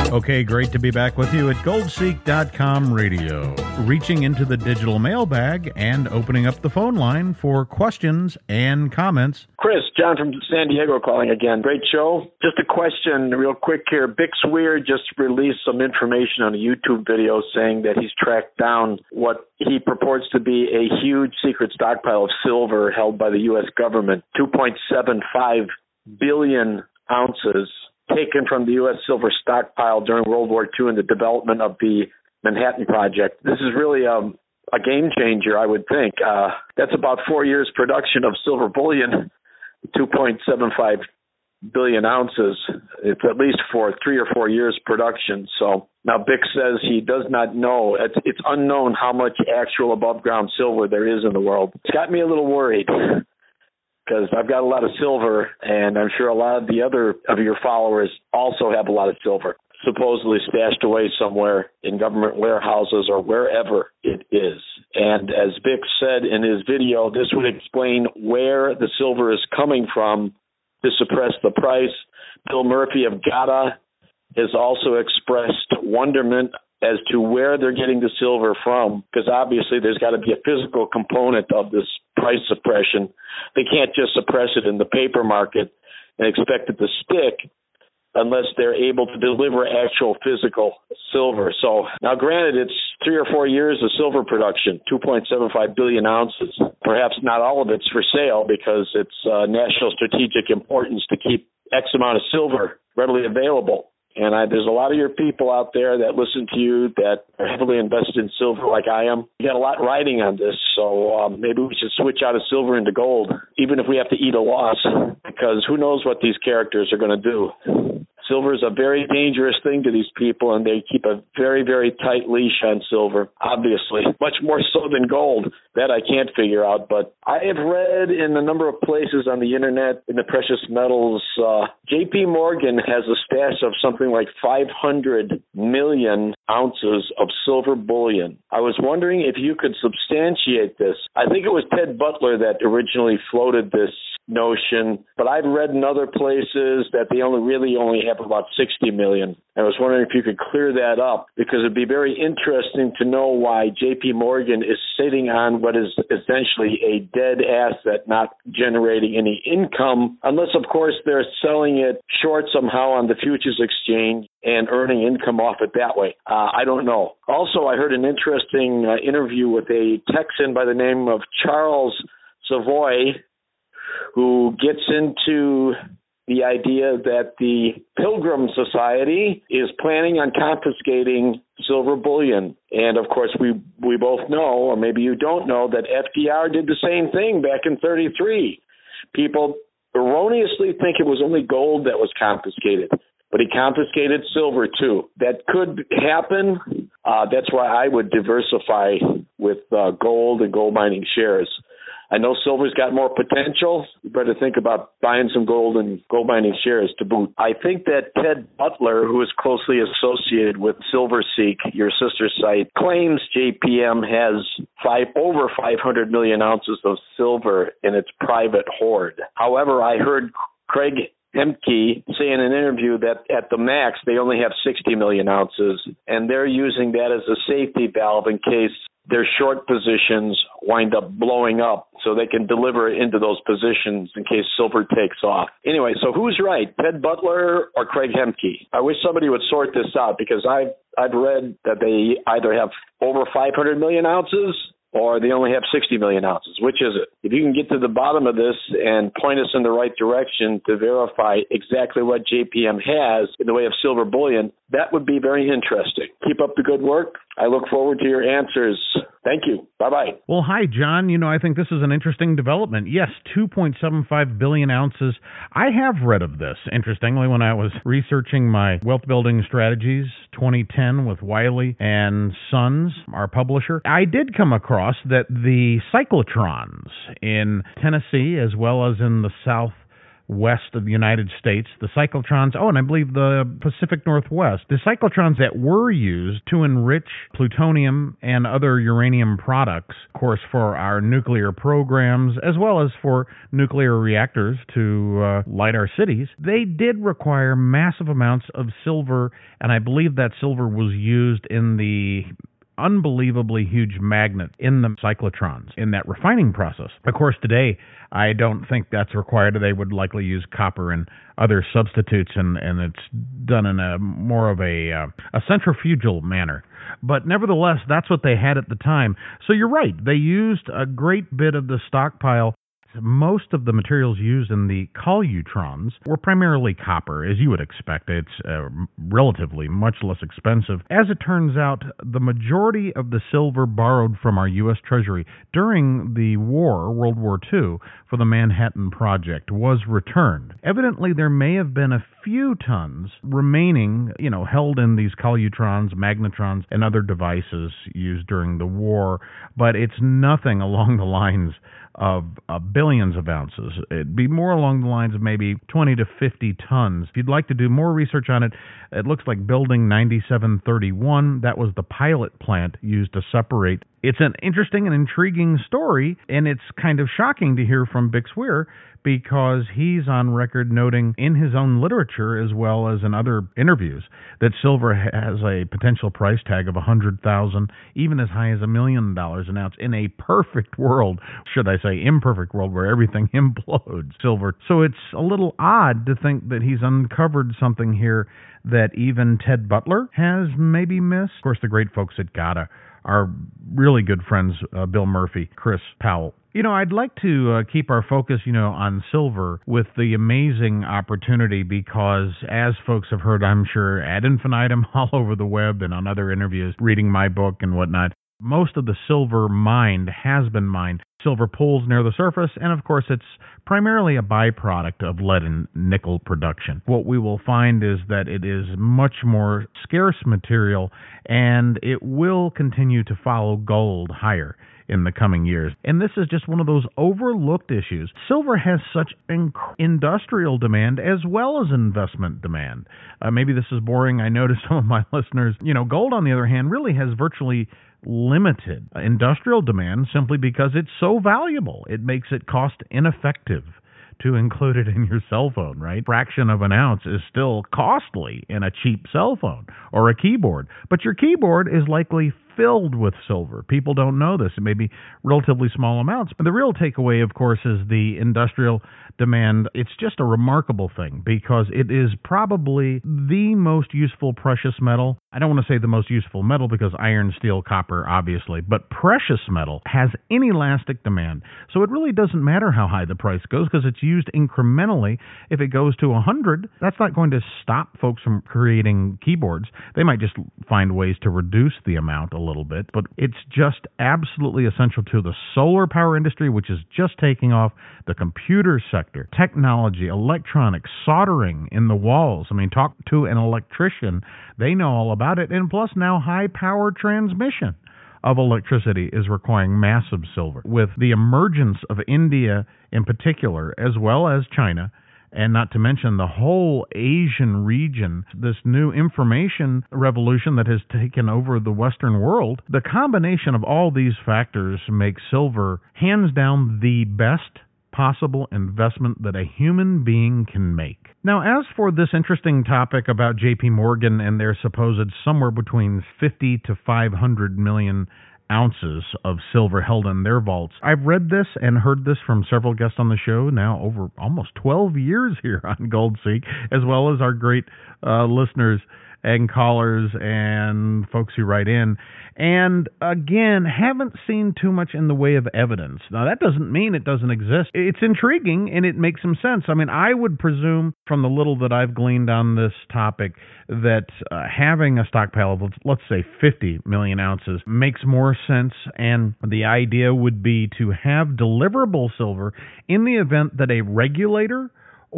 Okay, great to be back with you at goldseek.com radio, reaching into the digital mailbag and opening up the phone line for questions and comments. Chris, John from San Diego calling again. Great show. Just a question real quick here. Bix Weir just released some information on a YouTube video saying that he's tracked down what he purports to be a huge secret stockpile of silver held by the U.S. government, 2.75 billion ounces taken from the U.S. silver stockpile during World War II in the development of the Manhattan Project. This is really a game changer, I would think. That's about 4 years' production of silver bullion, 2.75 billion ounces. It's at least for 3 or 4 years' production. So now Bix says he does not know. It's unknown how much actual above-ground silver there is in the world. It's got me a little worried, because I've got a lot of silver, and I'm sure a lot of the other of your followers also have a lot of silver, supposedly stashed away somewhere in government warehouses or wherever it is. And as Bix said in his video, this would explain where the silver is coming from to suppress the price. Bill Murphy of GATA has also expressed wonderment as to where they're getting the silver from, because obviously there's got to be a physical component of this price suppression. They can't just suppress it in the paper market and expect it to stick unless they're able to deliver actual physical silver. So now granted, it's 3 or 4 years of silver production, 2.75 billion ounces. Perhaps not all of it's for sale because it's national strategic importance to keep X amount of silver readily available. And there's a lot of your people out there that listen to you that are heavily invested in silver like I am. You got a lot riding on this, so maybe we should switch out of silver into gold, even if we have to eat a loss, because who knows what these characters are going to do. Silver is a very dangerous thing to these people, and they keep a very, very tight leash on silver, obviously, much more so than gold. That I can't figure out, but I have read in a number of places on the internet, in the precious metals, J.P. Morgan has a stash of something like 500 million ounces of silver bullion. I was wondering if you could substantiate this. I think it was Ted Butler that originally floated this notion, but I've read in other places that they only have about 60 million. I was wondering if you could clear that up, because it'd be very interesting to know why J.P. Morgan is sitting on what is essentially a dead asset, not generating any income, unless, of course, they're selling it short somehow on the futures exchange and earning income off it that way. I don't know. Also, I heard an interesting interview with a Texan by the name of Charles Savoy, who gets into the idea that the Pilgrim Society is planning on confiscating silver bullion. And, of course, we both know, or maybe you don't know, that FDR did the same thing back in 1933. People erroneously think it was only gold that was confiscated, but he confiscated silver, too. That could happen. That's why I would diversify with gold and gold mining shares. I know silver's got more potential. You better think about buying some gold and gold mining shares to boot. I think that Ted Butler, who is closely associated with SilverSeek, your sister site, claims JPM has over 500 million ounces of silver in its private hoard. However, I heard Craig Hemke say in an interview that at the max they only have 60 million ounces, and they're using that as a safety valve in case their short positions wind up blowing up, so they can deliver into those positions in case silver takes off. Anyway, so who's right, Ted Butler or Craig Hemke? I wish somebody would sort this out, because I've read that they either have over 500 million ounces or they only have 60 million ounces. Which is it? If you can get to the bottom of this and point us in the right direction to verify exactly what JPM has in the way of silver bullion, that would be very interesting. Keep up the good work. I look forward to your answers. Thank you. Bye-bye. Well, hi, John. I think this is an interesting development. Yes, 2.75 billion ounces. I have read of this, interestingly, when I was researching my wealth building strategies 2010 with Wiley and Sons, our publisher. I did come across that the cyclotrons in Tennessee, as well as in the west of the United States, the cyclotrons, and I believe the Pacific Northwest, the cyclotrons that were used to enrich plutonium and other uranium products, of course, for our nuclear programs, as well as for nuclear reactors to light our cities, they did require massive amounts of silver, and I believe that silver was used in the unbelievably huge magnet in the cyclotrons in that refining process. Of course, today, I don't think that's required. They would likely use copper and other substitutes, and it's done in a more of a centrifugal manner. But nevertheless, that's what they had at the time. So you're right. They used a great bit of the stockpile. Most of the materials used in the colutrons were primarily copper, as you would expect. It's relatively much less expensive. As it turns out, the majority of the silver borrowed from our U.S. Treasury during the war, World War II, for the Manhattan Project was returned. Evidently, there may have been a few tons remaining, held in these colutrons, magnetrons, and other devices used during the war, but it's nothing along the lines of billions of ounces. It'd be more along the lines of maybe 20 to 50 tons. If you'd like to do more research on it, it looks like Building 9731, that was the pilot plant used to separate. It's an interesting and intriguing story, and it's kind of shocking to hear from Bix Weir because he's on record noting in his own literature as well as in other interviews that silver has a potential price tag of $100,000, even as high as $1 million an ounce in a perfect world, should I say imperfect world, where everything implodes silver. So it's a little odd to think that he's uncovered something here that even Ted Butler has maybe missed. Of course, the great folks at GATA, our really good friends, Bill Murphy, Chris Powell. I'd like to keep our focus, on silver with the amazing opportunity because, as folks have heard, I'm sure, ad infinitum all over the web and on other interviews, reading my book and whatnot, most of the silver mined has been mined. Silver pools near the surface, and of course it's primarily a byproduct of lead and nickel production. What we will find is that it is much more scarce material, and it will continue to follow gold higher in the coming years. And this is just one of those overlooked issues. Silver has such industrial demand as well as investment demand. Maybe this is boring. I know to some of my listeners. Gold, on the other hand, really has virtually limited industrial demand simply because it's so valuable. It makes it cost ineffective to include it in your cell phone, right? Fraction of an ounce is still costly in a cheap cell phone or a keyboard, but your keyboard is likely filled with silver. People don't know this. It may be relatively small amounts, but the real takeaway, of course, is the industrial demand. It's just a remarkable thing because it is probably the most useful precious metal. I don't want to say the most useful metal because iron, steel, copper, obviously, but precious metal has inelastic demand. So it really doesn't matter how high the price goes because it's used incrementally. If it goes to 100, that's not going to stop folks from creating keyboards. They might just find ways to reduce the amount a little bit, but it's just absolutely essential to the solar power industry, which is just taking off, the computer sector, technology, electronics, soldering in the walls. Talk to an electrician. They know all about it. And plus now high power transmission of electricity is requiring massive silver. With the emergence of India in particular, as well as China, and not to mention the whole Asian region, this new information revolution that has taken over the Western world, the combination of all these factors makes silver hands down the best possible investment that a human being can make. Now, as for this interesting topic about JP Morgan and their supposed somewhere between 50 to 500 million ounces of silver held in their vaults. I've read this and heard this from several guests on the show now over almost 12 years here on GoldSeek, as well as our great listeners and callers and folks who write in. And again, haven't seen too much in the way of evidence. Now, that doesn't mean it doesn't exist. It's intriguing and it makes some sense. I would presume from the little that I've gleaned on this topic that having a stockpile of, let's say, 50 million ounces makes more sense. And the idea would be to have deliverable silver in the event that a regulator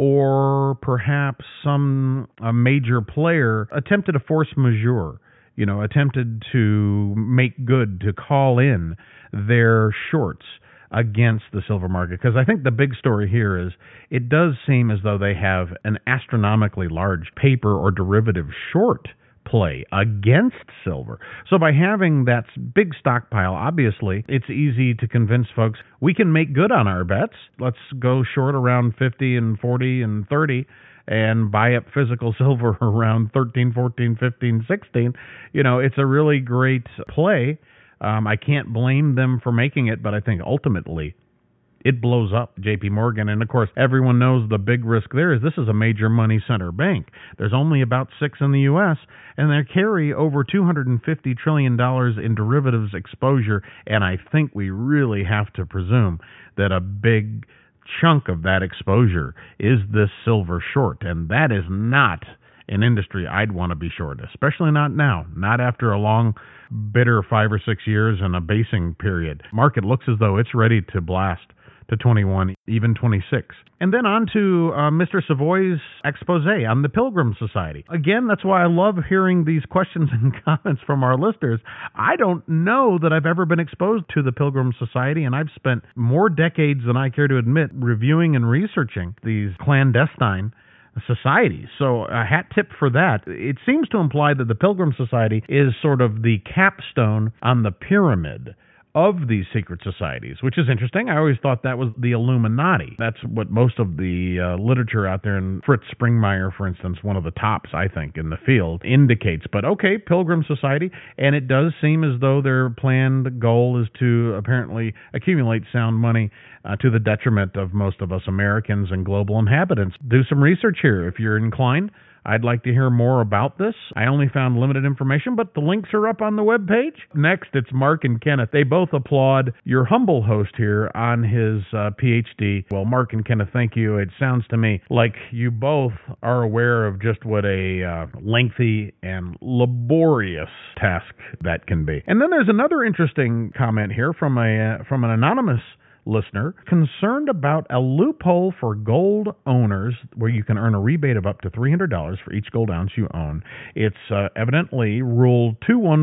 or perhaps a major player attempted a force majeure, attempted to make good, to call in their shorts. against the silver market, because I think the big story here is it does seem as though they have an astronomically large paper or derivative short play against silver. So by having that big stockpile, obviously, it's easy to convince folks we can make good on our bets. Let's go short around 50 and 40 and 30 and buy up physical silver around 13, 14, 15, 16. It's a really great play. I can't blame them for making it, but I think ultimately it blows up J.P. Morgan. And, of course, everyone knows the big risk there is this is a major money center bank. There's only about 6 in the U.S., and they carry over $250 trillion in derivatives exposure, and I think we really have to presume that a big chunk of that exposure is this silver short, and that is not an industry I'd want to be short, especially not now, not after a long, bitter 5 or 6 years and a basing period. Market looks as though it's ready to blast to 21, even 26. And then on to Mr. Savoy's expose on the Pilgrim Society. Again, that's why I love hearing these questions and comments from our listeners. I don't know that I've ever been exposed to the Pilgrim Society, and I've spent more decades than I care to admit reviewing and researching these clandestine societies. So a hat tip for that. It seems to imply that the Pilgrim Society is sort of the capstone on the pyramid of these secret societies, which is interesting. I always thought that was the Illuminati. That's what most of the literature out there, and Fritz Springmeier, for instance, one of the tops, I think, in the field, indicates. But okay, Pilgrim Society, and it does seem as though their planned goal is to apparently accumulate sound money to the detriment of most of us Americans and global inhabitants. Do some research here if you're inclined. I'd like to hear more about this. I only found limited information, but the links are up on the webpage. Next, it's Mark and Kenneth. They both applaud your humble host here on his PhD. Well, Mark and Kenneth, thank you. It sounds to me like you both are aware of just what a lengthy and laborious task that can be. And then there's another interesting comment here from an anonymous listener concerned about a loophole for gold owners where you can earn a rebate of up to $300 for each gold ounce you own. It's evidently Rule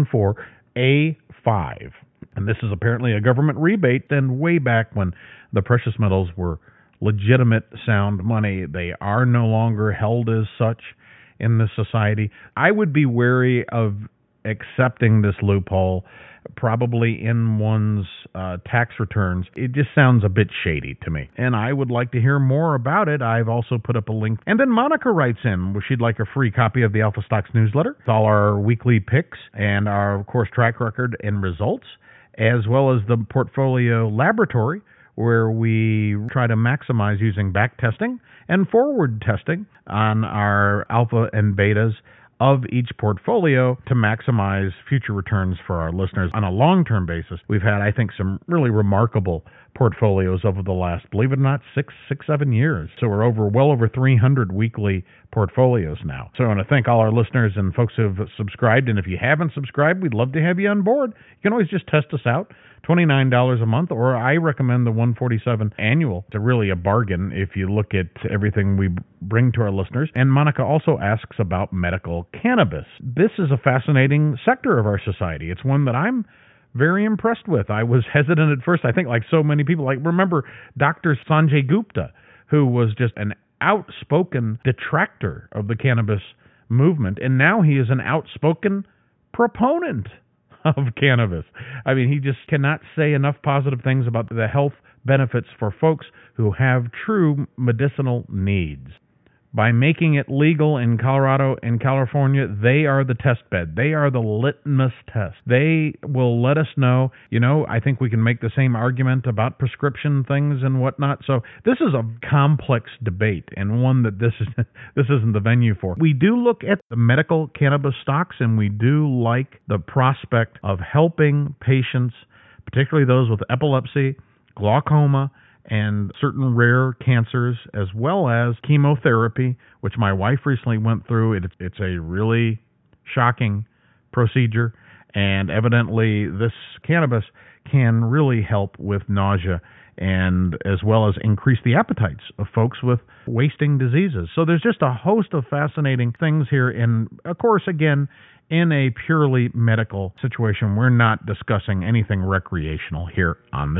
214A5. And this is apparently a government rebate. Then way back when the precious metals were legitimate sound money, they are no longer held as such in this society. I would be wary of accepting this loophole probably in one's tax returns. It just sounds a bit shady to me, and I would like to hear more about it. I've also put up a link. And then Monica writes in where she'd like a free copy of the Alpha Stocks newsletter with all our weekly picks and our, of course, track record and results, as well as the portfolio laboratory, where we try to maximize using back testing and forward testing on our alpha and betas of each portfolio to maximize future returns for our listeners on a long-term basis. We've had, I think, some really remarkable portfolios over the last, believe it or not, 7 years. So we're well over 300 weekly portfolios now. So I want to thank all our listeners and folks who have subscribed. And if you haven't subscribed, we'd love to have you on board. You can always just test us out. $29 a month, or I recommend the $147 annual. It's really a bargain if you look at everything we bring to our listeners. And Monica also asks about medical cannabis. This is a fascinating sector of our society. It's one that I'm very impressed with. I was hesitant at first. I think like so many people, remember Dr. Sanjay Gupta, who was just an outspoken detractor of the cannabis movement, and now he is an outspoken proponent of cannabis. I mean, he just cannot say enough positive things about the health benefits for folks who have true medicinal needs. By making it legal in Colorado and California, they are the test bed. They are the litmus test. They will let us know, I think we can make the same argument about prescription things and whatnot. So this is a complex debate, and one that this isn't the venue for. We do look at the medical cannabis stocks, and we do like the prospect of helping patients, particularly those with epilepsy, glaucoma, and certain rare cancers, as well as chemotherapy, which my wife recently went through. It's a really shocking procedure, and evidently this cannabis can really help with nausea, and as well as increase the appetites of folks with wasting diseases. So there's just a host of fascinating things here, and of course, again, in a purely medical situation, we're not discussing anything recreational here on the show.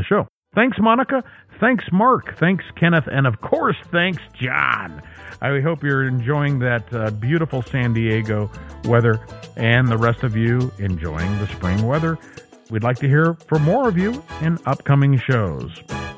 Thanks, Monica. Thanks, Mark. Thanks, Kenneth. And, of course, thanks, John. I hope you're enjoying that beautiful San Diego weather, and the rest of you enjoying the spring weather. We'd like to hear from more of you in upcoming shows.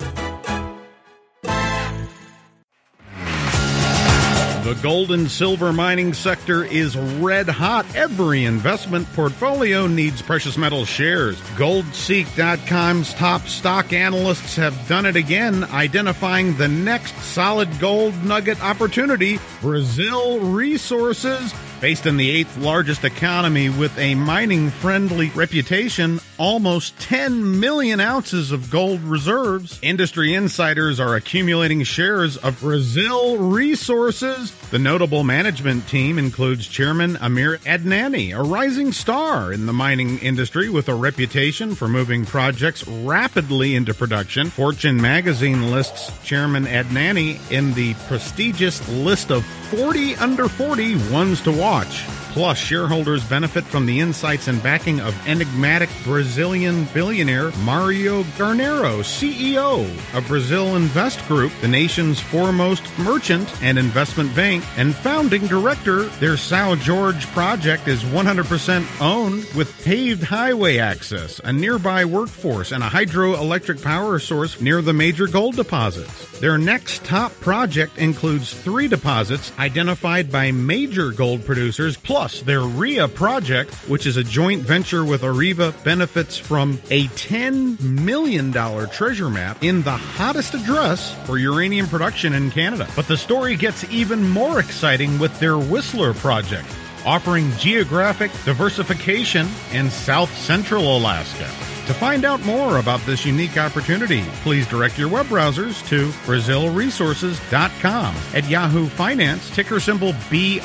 The gold and silver mining sector is red hot. Every investment portfolio needs precious metal shares. GoldSeek.com's top stock analysts have done it again, identifying the next solid gold nugget opportunity, Brazil Resources. Based in the 8th largest economy with a mining-friendly reputation, almost 10 million ounces of gold reserves. Industry insiders are accumulating shares of Brazil Resources. The notable management team includes Chairman Amir Adnani, a rising star in the mining industry with a reputation for moving projects rapidly into production. Fortune magazine lists Chairman Adnani in the prestigious list of 40 under 40 ones to watch. Plus, shareholders benefit from the insights and backing of enigmatic Brazilian billionaire Mario Garnero, CEO of Brazil Invest Group, the nation's foremost merchant and investment bank, and founding director. Their São Jorge project is 100% owned with paved highway access, a nearby workforce, and a hydroelectric power source near the major gold deposits. Their next top project includes 3 deposits identified by major gold producers, plus their RIA project, which is a joint venture with Areva, benefits from a $10 million treasure map in the hottest address for uranium production in Canada. But the story gets even more exciting with their Whistler project, offering geographic diversification in South Central Alaska. To find out more about this unique opportunity, please direct your web browsers to BrazilResources.com. At Yahoo Finance, ticker symbol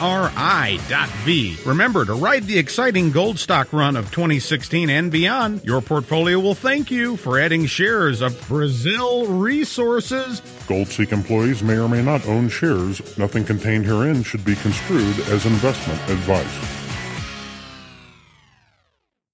BRI.V. Remember to ride the exciting gold stock run of 2016 and beyond. Your portfolio will thank you for adding shares of Brazil Resources. GoldSeek employees may or may not own shares. Nothing contained herein should be construed as investment advice.